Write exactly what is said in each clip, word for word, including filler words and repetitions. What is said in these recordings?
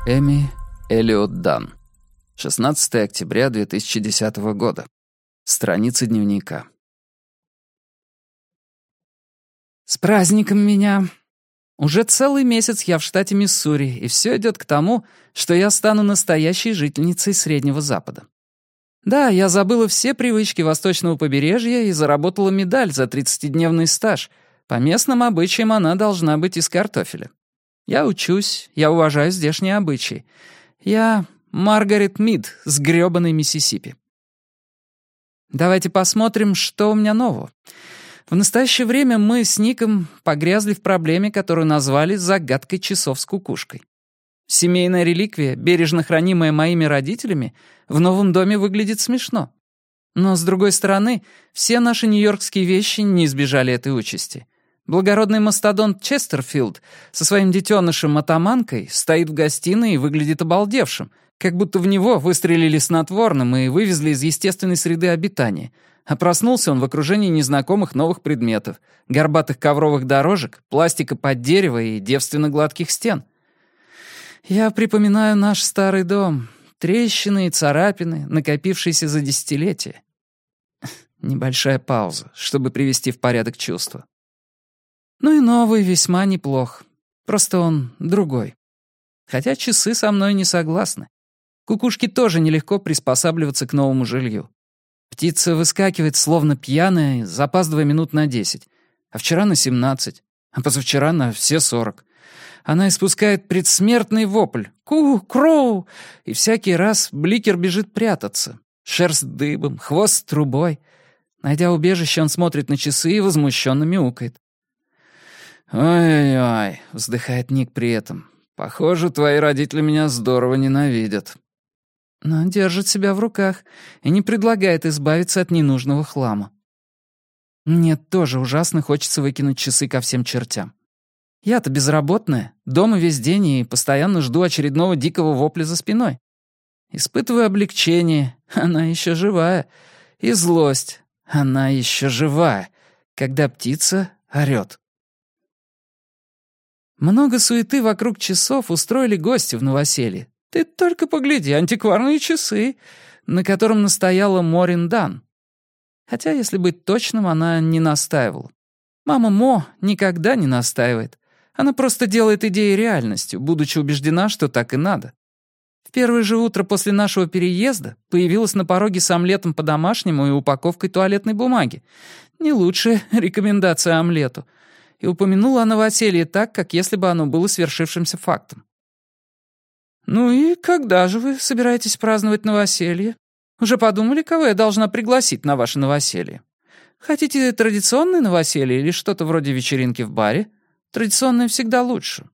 Эми Эллиот Дан. шестнадцатое октября две тысячи десятого года. Страница дневника. «С праздником меня! Уже целый месяц я в штате Миссури, и все идет к тому, что я стану настоящей жительницей Среднего Запада. Да, я забыла все привычки восточного побережья и заработала медаль за тридцатидневный стаж. По местным обычаям она должна быть из картофеля. Я учусь, я уважаю здешние обычаи. Я Маргарет Мид с грёбаной Миссисипи. Давайте посмотрим, что у меня нового. В настоящее время мы с Ником погрязли в проблеме, которую назвали «загадкой часов с кукушкой». Семейная реликвия, бережно хранимая моими родителями, в новом доме выглядит смешно. Но, с другой стороны, все наши нью-йоркские вещи не избежали этой участи. Благородный мастодонт Честерфилд со своим детенышем-атаманкой стоит в гостиной и выглядит обалдевшим, как будто в него выстрелили снотворным и вывезли из естественной среды обитания. А проснулся он в окружении незнакомых новых предметов, горбатых ковровых дорожек, пластика под дерево и девственно гладких стен. Я припоминаю наш старый дом, трещины и царапины, накопившиеся за десятилетия. Небольшая пауза, чтобы привести в порядок чувства. Ну и новый весьма неплох. Просто он другой. Хотя часы со мной не согласны. Кукушке тоже нелегко приспосабливаться к новому жилью. Птица выскакивает словно пьяная, запаздывая минут на десять. А вчера на семнадцать. А позавчера на все сорок. Она испускает предсмертный вопль. Ку-кроу! И всякий раз Бликер бежит прятаться. Шерсть дыбом, хвост трубой. Найдя убежище, он смотрит на часы и возмущенно мяукает. «Ой-ой-ой», — вздыхает Ник при этом. «Похоже, твои родители меня здорово ненавидят». Но держит себя в руках и не предлагает избавиться от ненужного хлама. Мне тоже ужасно хочется выкинуть часы ко всем чертям. Я-то безработная, дома весь день и постоянно жду очередного дикого вопля за спиной. Испытываю облегчение, она еще живая, и злость, она еще живая, когда птица орёт. Много суеты вокруг часов устроили гости в новоселье. Ты только погляди, антикварные часы, на котором настояла Морин Дан. Хотя, если быть точным, она не настаивала. Мама Мо никогда не настаивает. Она просто делает идеи реальностью, будучи убеждена, что так и надо. В первое же утро после нашего переезда появилась на пороге с омлетом по-домашнему и упаковкой туалетной бумаги. Не лучшая рекомендация омлету. И упомянула о новоселье так, как если бы оно было свершившимся фактом. «Ну и когда же вы собираетесь праздновать новоселье? Уже подумали, кого я должна пригласить на ваше новоселье? Хотите традиционное новоселье или что-то вроде вечеринки в баре? Традиционное всегда лучше».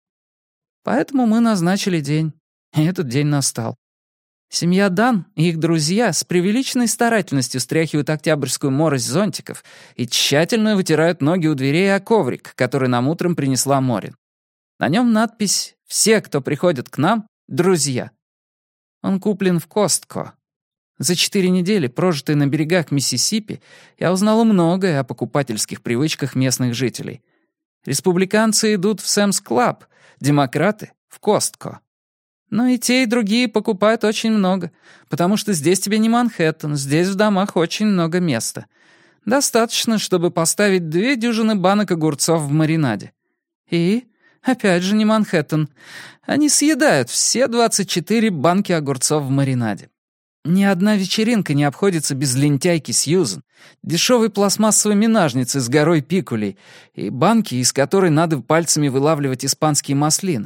Поэтому мы назначили день, и этот день настал. Семья Дан и их друзья с преувеличенной старательностью стряхивают октябрьскую морось зонтиков и тщательно вытирают ноги у дверей о коврик, который нам утром принесла Морин. На нем надпись «Все, кто приходит к нам, друзья». Он куплен в Костко. За четыре недели, прожитые на берегах Миссисипи, я узнала многое о покупательских привычках местных жителей. Республиканцы идут в Сэмс Клаб, демократы — в Костко. Но и те, и другие покупают очень много, потому что здесь тебе не Манхэттен, здесь в домах очень много места. Достаточно, чтобы поставить две дюжины банок огурцов в маринаде. И, опять же, не Манхэттен. Они съедают все двадцать четыре банки огурцов в маринаде. Ни одна вечеринка не обходится без лентяйки Сьюзен, дешевой пластмассовой минажницы с горой пикулей и банки, из которой надо пальцами вылавливать испанские маслины.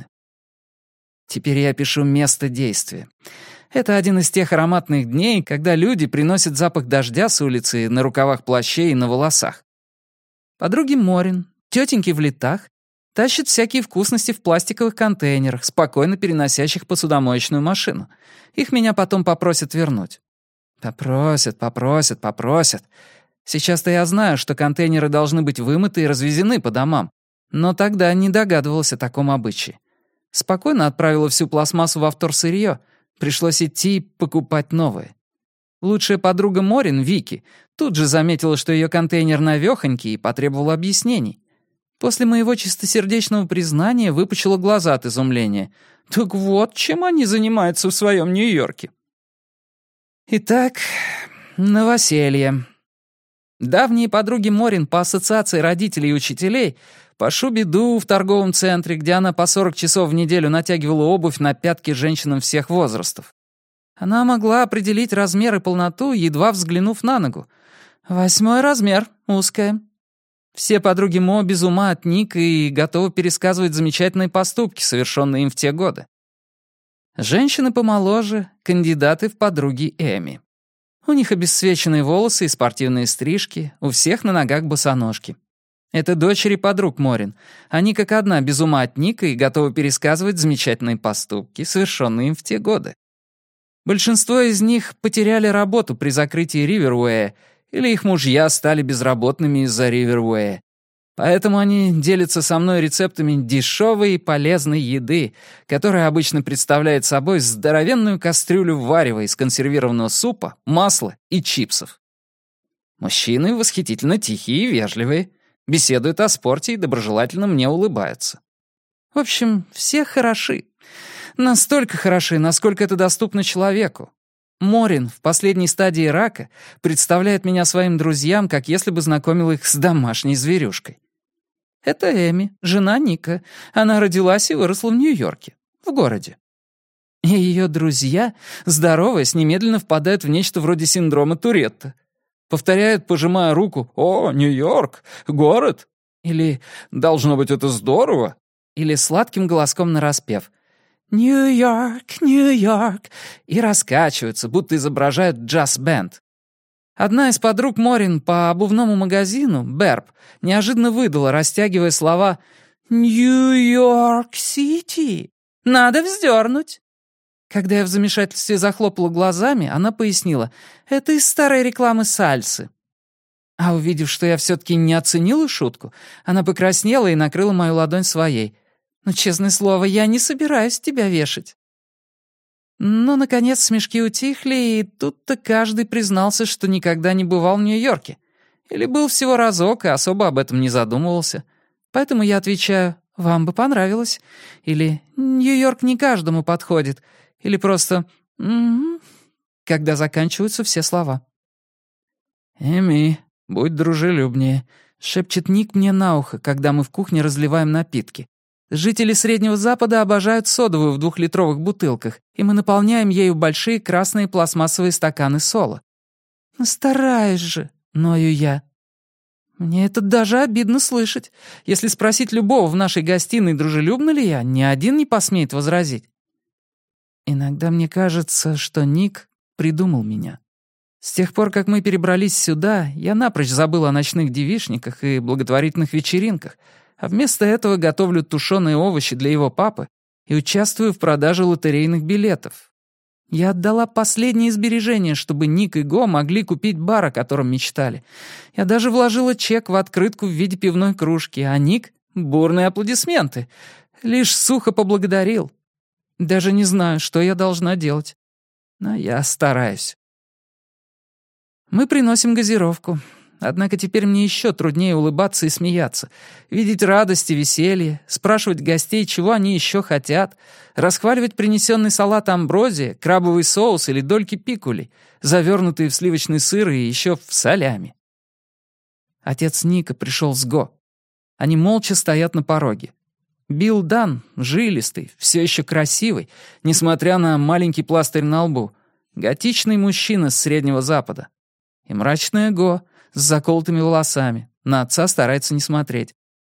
Теперь я пишу место действия. Это один из тех ароматных дней, когда люди приносят запах дождя с улицы на рукавах плащей и на волосах. Подруги Морин, тетеньки в летах, тащат всякие вкусности в пластиковых контейнерах, спокойно переносящих посудомоечную машину. Их меня потом попросят вернуть. Попросят, попросят, попросят. Сейчас-то я знаю, что контейнеры должны быть вымыты и развезены по домам. Но тогда не догадывалась о таком обычае. Спокойно отправила всю пластмассу во вторсырье. Пришлось идти и покупать новые. Лучшая подруга Морин, Вики, тут же заметила, что ее контейнер навёхонький, и потребовала объяснений. После моего чистосердечного признания выпучила глаза от изумления. Так вот, чем они занимаются в своем Нью-Йорке. Итак, новоселье. Давние подруги Морин по ассоциации родителей и учителей пошу беду в торговом центре, где она по сорок часов в неделю натягивала обувь на пятки женщинам всех возрастов. Она могла определить размер и полноту, едва взглянув на ногу. Восьмой размер, узкая. Все подруги Мо без ума от Ника и готовы пересказывать замечательные поступки, совершенные им в те годы. Женщины помоложе — кандидаты в подруги Эми. У них обесцвеченные волосы и спортивные стрижки, у всех на ногах босоножки. Это дочери подруг Морин. Они как одна без ума от Ника и готовы пересказывать замечательные поступки, совершенные им в те годы. Большинство из них потеряли работу при закрытии Риверуэя, или их мужья стали безработными из-за Риверуэя. Поэтому они делятся со мной рецептами дешевой и полезной еды, которая обычно представляет собой здоровенную кастрюлю варева из консервированного супа, масла и чипсов. Мужчины восхитительно тихие и вежливые, беседуют о спорте и доброжелательно мне улыбаются. В общем, все хороши. Настолько хороши, насколько это доступно человеку. Морин в последней стадии рака представляет меня своим друзьям, как если бы знакомил их с домашней зверюшкой. Это Эми, жена Ника. Она родилась и выросла в Нью-Йорке, в городе. И ее друзья, здороваясь, немедленно впадают в нечто вроде синдрома Туретта. Повторяют, пожимая руку: «О, Нью-Йорк, город!» Или «Должно быть, это здорово!» Или сладким голоском нараспев: «Нью-Йорк, Нью-Йорк!» и раскачиваются, будто изображают джаз-бенд. Одна из подруг Морин по обувному магазину, Берб, неожиданно выдала, растягивая слова: «Нью-Йорк-Сити! Надо вздернуть!» Когда я в замешательстве захлопала глазами, она пояснила: «Это из старой рекламы сальсы». А увидев, что я все-таки не оценила шутку, она покраснела и накрыла мою ладонь своей. «Ну, честное слово, я не собираюсь тебя вешать». Но, наконец, смешки утихли, и тут-то каждый признался, что никогда не бывал в Нью-Йорке. Или был всего разок и особо об этом не задумывался. Поэтому я отвечаю: «Вам бы понравилось». Или «Нью-Йорк не каждому подходит». Или просто «м-м-м», когда заканчиваются все слова. «Эми, будь дружелюбнее», — шепчет Ник мне на ухо, когда мы в кухне разливаем напитки. Жители Среднего Запада обожают содовую в двухлитровых бутылках, и мы наполняем ею большие красные пластмассовые стаканы сола. «Ну, стараюсь же», — ною я. Мне это даже обидно слышать. Если спросить любого в нашей гостиной, дружелюбна ли я, ни один не посмеет возразить. Иногда мне кажется, что Ник придумал меня. С тех пор, как мы перебрались сюда, я напрочь забыл о ночных девичниках и благотворительных вечеринках, а вместо этого готовлю тушеные овощи для его папы и участвую в продаже лотерейных билетов. Я отдала последние сбережения, чтобы Ник и Го могли купить бар, о котором мечтали. Я даже вложила чек в открытку в виде пивной кружки, а Ник — бурные аплодисменты. Лишь сухо поблагодарил. Даже не знаю, что я должна делать. Но я стараюсь. Мы приносим газировку. Однако теперь мне еще труднее улыбаться и смеяться, видеть радость и веселье, спрашивать гостей, чего они еще хотят, расхваливать принесенный салат амброзия, крабовый соус или дольки пикули, завернутые в сливочный сыр и еще в солями. Отец Ника пришел с Го. Они молча стоят на пороге. Билл Дан, жилистый, все еще красивый, несмотря на маленький пластырь на лбу, готичный мужчина с Среднего Запада. И мрачная Го с заколотыми волосами. На отца старается не смотреть.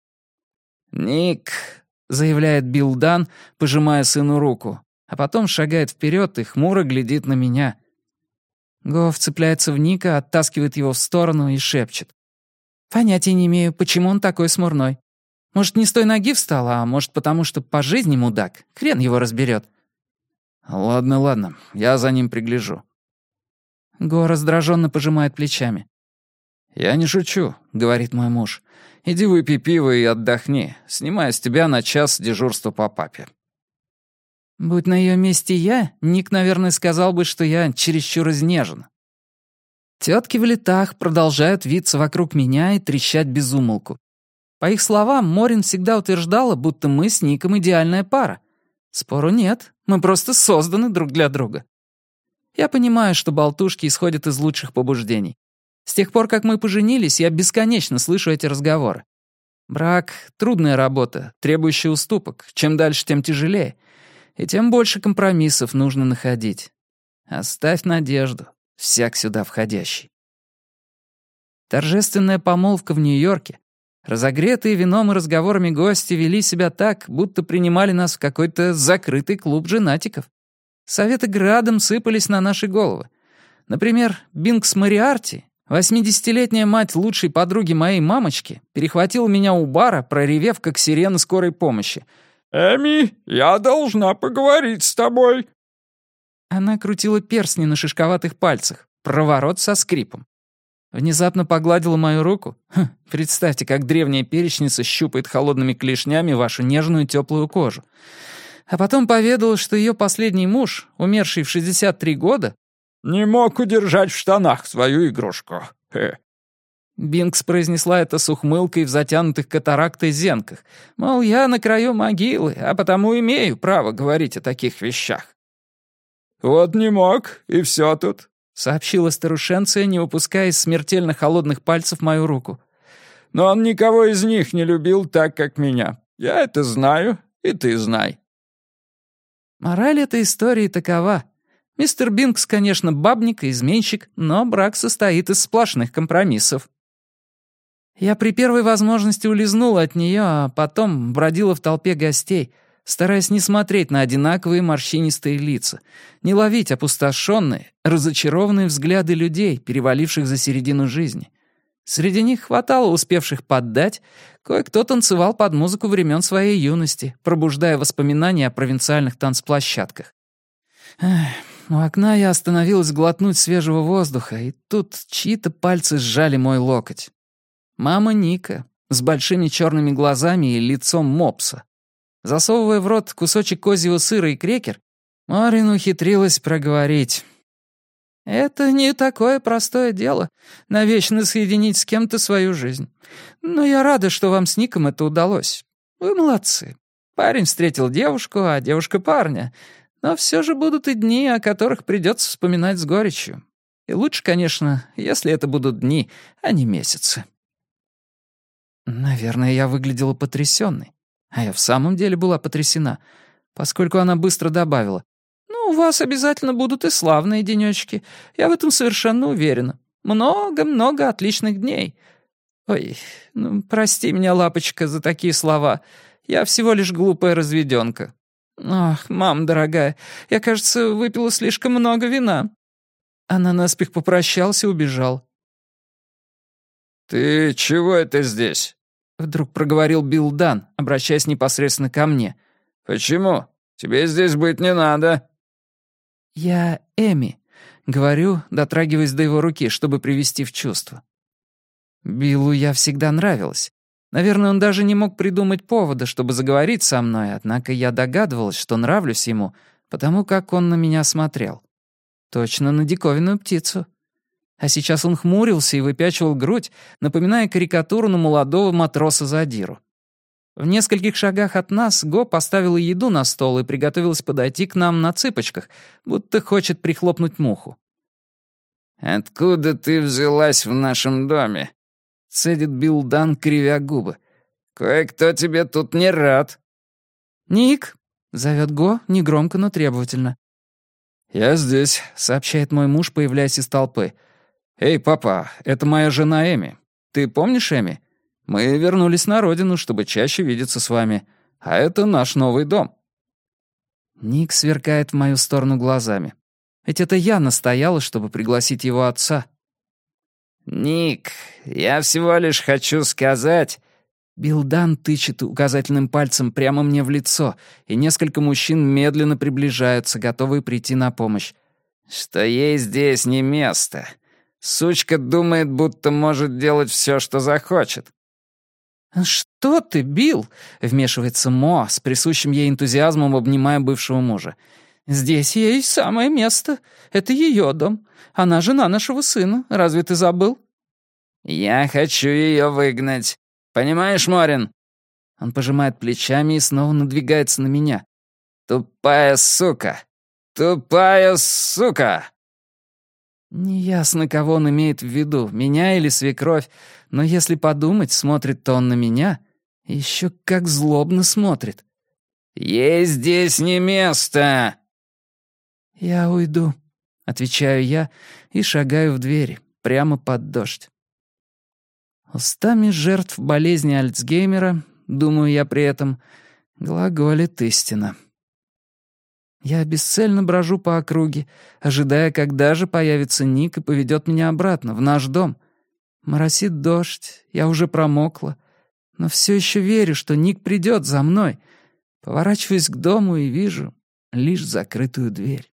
«Ник», — заявляет Билл Дан, пожимая сыну руку, а потом шагает вперед и хмуро глядит на меня. Го вцепляется в Ника, оттаскивает его в сторону и шепчет: «Понятия не имею, почему он такой смурной. Может, не с той ноги встал, а может, потому что по жизни мудак. Хрен его разберет». «Ладно, ладно, я за ним пригляжу». Го раздраженно пожимает плечами. «Я не шучу», — говорит мой муж. «Иди выпей пиво и отдохни. Снимаю с тебя на час дежурства по папе». Будь на ее месте я, Ник, наверное, сказал бы, что я чересчур изнежен. Тетки в летах продолжают виться вокруг меня и трещать без умолку. По их словам, Морин всегда утверждала, будто мы с Ником идеальная пара. Спору нет, мы просто созданы друг для друга. Я понимаю, что болтушки исходят из лучших побуждений. С тех пор, как мы поженились, я бесконечно слышу эти разговоры. Брак — трудная работа, требующая уступок. Чем дальше, тем тяжелее. И тем больше компромиссов нужно находить. Оставь надежду, всяк сюда входящий. Торжественная помолвка в Нью-Йорке. Разогретые вином и разговорами гости вели себя так, будто принимали нас в какой-то закрытый клуб женатиков. Советы градом сыпались на наши головы. Например, Бинкс Мориарти, восьмидесятилетняя мать лучшей подруги моей мамочки, перехватила меня у бара, проревев, как сирена скорой помощи. «Эми, я должна поговорить с тобой». Она крутила перстни на шишковатых пальцах, проворот со скрипом. Внезапно погладила мою руку. Хм, представьте, как древняя перечница щупает холодными клешнями вашу нежную теплую кожу. А потом поведала, что ее последний муж, умерший в шестьдесят три года, «Не мог удержать в штанах свою игрушку». Хе. Бинкс произнесла это с ухмылкой в затянутых катарактой зенках. Мол, я на краю могилы, а потому имею право говорить о таких вещах. «Вот не мог, и все тут», — сообщила старушенция, не выпуская из смертельно холодных пальцев мою руку. «Но он никого из них не любил так, как меня. Я это знаю, и ты знай». Мораль этой истории такова. Мистер Бинкс, конечно, бабник и изменщик, но брак состоит из сплошных компромиссов. Я при первой возможности улизнула от нее, а потом бродила в толпе гостей, стараясь не смотреть на одинаковые морщинистые лица, не ловить опустошенные, разочарованные взгляды людей, переваливших за середину жизни. Среди них хватало успевших поддать, кое-кто танцевал под музыку времен своей юности, пробуждая воспоминания о провинциальных танцплощадках. Эх, у окна я остановилась глотнуть свежего воздуха, и тут чьи-то пальцы сжали мой локоть. Мама Ника, с большими черными глазами и лицом мопса. Засовывая в рот кусочек козьего сыра и крекер, Морин ухитрилась проговорить. «Это не такое простое дело — навечно соединить с кем-то свою жизнь. Но я рада, что вам с Ником это удалось. Вы молодцы. Парень встретил девушку, а девушка — парня. Но все же будут и дни, о которых придется вспоминать с горечью. И лучше, конечно, если это будут дни, а не месяцы». Наверное, я выглядела потрясённой. А я в самом деле была потрясена, поскольку она быстро добавила. «Ну, у вас обязательно будут и славные денёчки. Я в этом совершенно уверена. Много-много отличных дней. Ой, ну, прости меня, лапочка, за такие слова. Я всего лишь глупая разведёнка. Ах, мама дорогая, я, кажется, выпила слишком много вина». Она наспех попрощалась и убежала. «Ты чего это здесь?» — вдруг проговорил Билл Дан, обращаясь непосредственно ко мне. «Почему? Тебе здесь быть не надо». «Я Эми», — говорю, дотрагиваясь до его руки, чтобы привести в чувство. Биллу я всегда нравилась. Наверное, он даже не мог придумать повода, чтобы заговорить со мной, однако я догадывалась, что нравлюсь ему, потому как он на меня смотрел. Точно на диковинную птицу. А сейчас он хмурился и выпячивал грудь, напоминая карикатуру на молодого матроса-задиру. В нескольких шагах от нас Го поставила еду на стол и приготовилась подойти к нам на цыпочках, будто хочет прихлопнуть муху. «Откуда ты взялась в нашем доме?» — цедит Билл Дан, кривя губы. «Кое-кто тебе тут не рад». «Ник!» — зовет Го, негромко, но требовательно. «Я здесь», — сообщает мой муж, появляясь из толпы. «Эй, папа, это моя жена Эми. Ты помнишь Эми? Мы вернулись на родину, чтобы чаще видеться с вами. А это наш новый дом». Ник сверкает в мою сторону глазами. Ведь это я настояла, чтобы пригласить его отца. «Ник, я всего лишь хочу сказать...» Билл Дан тычет указательным пальцем прямо мне в лицо, и несколько мужчин медленно приближаются, готовые прийти на помощь. «Что ей здесь не место. Сучка думает, будто может делать все, что захочет». «Что ты, Билл?» — вмешивается Мо, с присущим ей энтузиазмом обнимая бывшего мужа. «Здесь ей самое место. Это ее дом. Она жена нашего сына. Разве ты забыл?» «Я хочу ее выгнать. Понимаешь, Морин?» Он пожимает плечами и снова надвигается на меня. Тупая сука! Тупая сука!» Неясно, кого он имеет в виду, меня или свекровь, но если подумать, смотрит-то он на меня, и еще как злобно смотрит. «Ей здесь не место!» «Я уйду», — отвечаю я и шагаю в двери, прямо под дождь. Устами жертв болезни Альцгеймера, думаю я при этом, глаголит истина. Я бесцельно брожу по округе, ожидая, когда же появится Ник и поведет меня обратно, в наш дом. Моросит дождь, я уже промокла, но все еще верю, что Ник придет за мной. Поворачиваюсь к дому и вижу лишь закрытую дверь.